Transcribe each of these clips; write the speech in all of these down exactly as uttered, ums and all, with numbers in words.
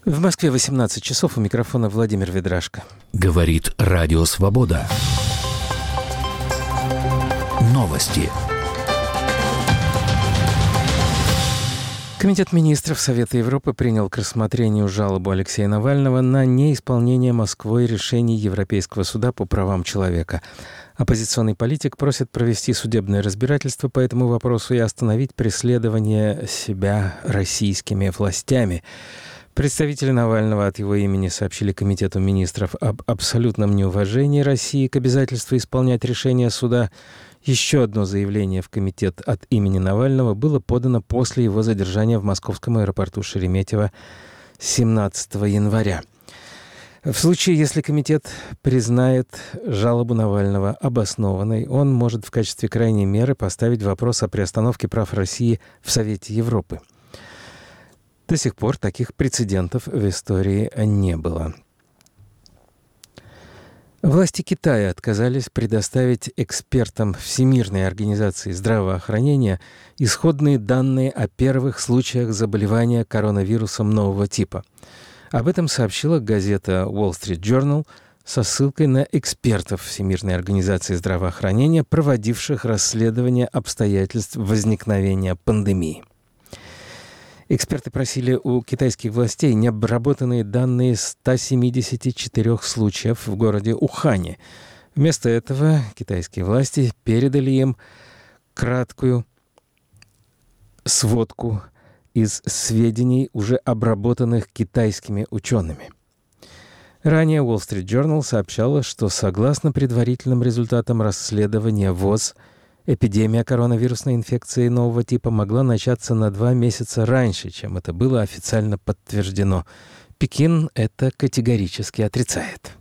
В Москве восемнадцать часов, у микрофона Владимир Ведрашко. Говорит Радио Свобода. Новости. Комитет министров Совета Европы принял к рассмотрению жалобу Алексея Навального на неисполнение Москвой решений Европейского суда по правам человека. Оппозиционный политик просит провести судебное разбирательство по этому вопросу и остановить преследование себя российскими властями. Представители Навального от его имени сообщили Комитету министров об абсолютном неуважении России к обязательству исполнять решения суда. Еще одно заявление в комитет от имени Навального было подано после его задержания в московском аэропорту Шереметьево семнадцатого января. В случае, если комитет признает жалобу Навального обоснованной, он может в качестве крайней меры поставить вопрос о приостановке прав России в Совете Европы. До сих пор таких прецедентов в истории не было. Власти Китая отказались предоставить экспертам Всемирной организации здравоохранения исходные данные о первых случаях заболевания коронавирусом нового типа. Об этом сообщила газета Wall Street Journal со ссылкой на экспертов Всемирной организации здравоохранения, проводивших расследование обстоятельств возникновения пандемии. Эксперты просили у китайских властей необработанные данные ста семидесяти четырёх случаев в городе Ухане. Вместо этого китайские власти передали им краткую сводку из сведений, уже обработанных китайскими учеными. Ранее Wall Street Journal сообщала, что согласно предварительным результатам расследования ВОЗ, эпидемия коронавирусной инфекции нового типа могла начаться на два месяца раньше, чем это было официально подтверждено. Пекин это категорически отрицает.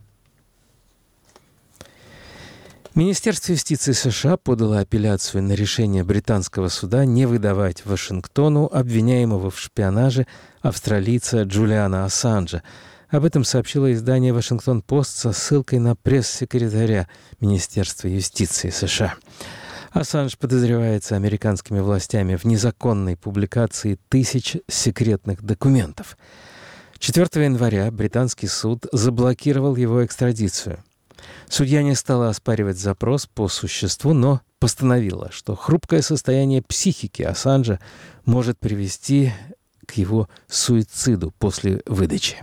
Министерство юстиции США подало апелляцию на решение британского суда не выдавать Вашингтону обвиняемого в шпионаже австралийца Джулиана Ассанжа. Об этом сообщило издание «Вашингтон-Пост» со ссылкой на пресс-секретаря Министерства юстиции США. Ассанж подозревается американскими властями в незаконной публикации тысяч секретных документов. четвёртого января британский суд заблокировал его экстрадицию. Судья не стала оспаривать запрос по существу, но постановила, что хрупкое состояние психики Ассанжа может привести к его суициду после выдачи.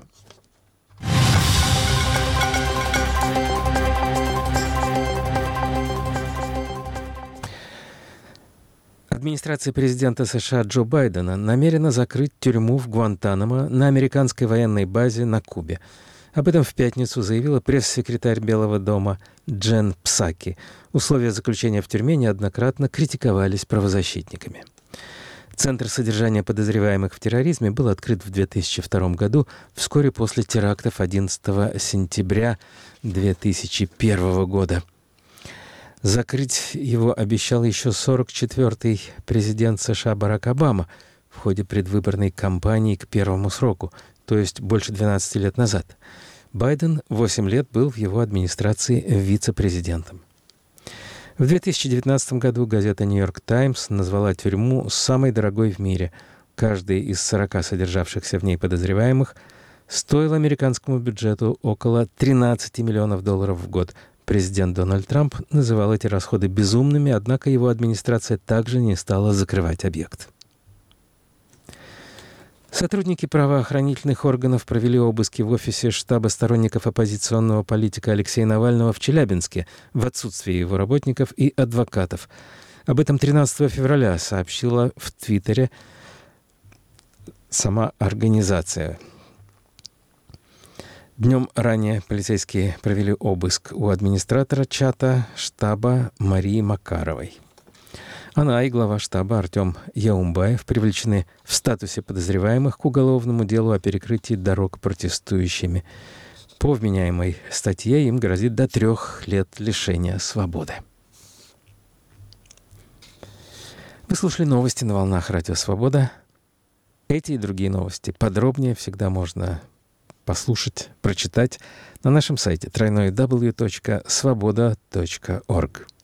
Администрация президента США Джо Байдена намерена закрыть тюрьму в Гуантанамо на американской военной базе на Кубе. Об этом в пятницу заявила пресс-секретарь Белого дома Джен Псаки. Условия заключения в тюрьме неоднократно критиковались правозащитниками. Центр содержания подозреваемых в терроризме был открыт в две тысячи втором году, вскоре после терактов одиннадцатого сентября две тысячи первого года. Закрыть его обещал еще сорок четвёртый президент США Барак Обама в ходе предвыборной кампании к первому сроку, то есть больше двенадцати лет назад. Байден восемь лет был в его администрации вице-президентом. В две тысячи девятнадцатом году газета «Нью-Йорк Таймс» назвала тюрьму самой дорогой в мире. Каждый из сорока содержавшихся в ней подозреваемых стоил американскому бюджету около тринадцати миллионов долларов в год. Президент Дональд Трамп называл эти расходы безумными, однако его администрация также не стала закрывать объект. Сотрудники правоохранительных органов провели обыски в офисе штаба сторонников оппозиционного политика Алексея Навального в Челябинске в отсутствие его работников и адвокатов. Об этом тринадцатого февраля сообщила в Твиттере сама организация. Днем ранее полицейские провели обыск у администратора чата штаба Марии Макаровой. Она и глава штаба Артем Яумбаев привлечены в статусе подозреваемых к уголовному делу о перекрытии дорог протестующими. По вменяемой статье им грозит до трех лет лишения свободы. Вы слушали новости на волнах Радио Свобода. Эти и другие новости подробнее всегда можно послушать, прочитать на нашем сайте дабл ю дабл ю дабл ю точка свобода точка орг.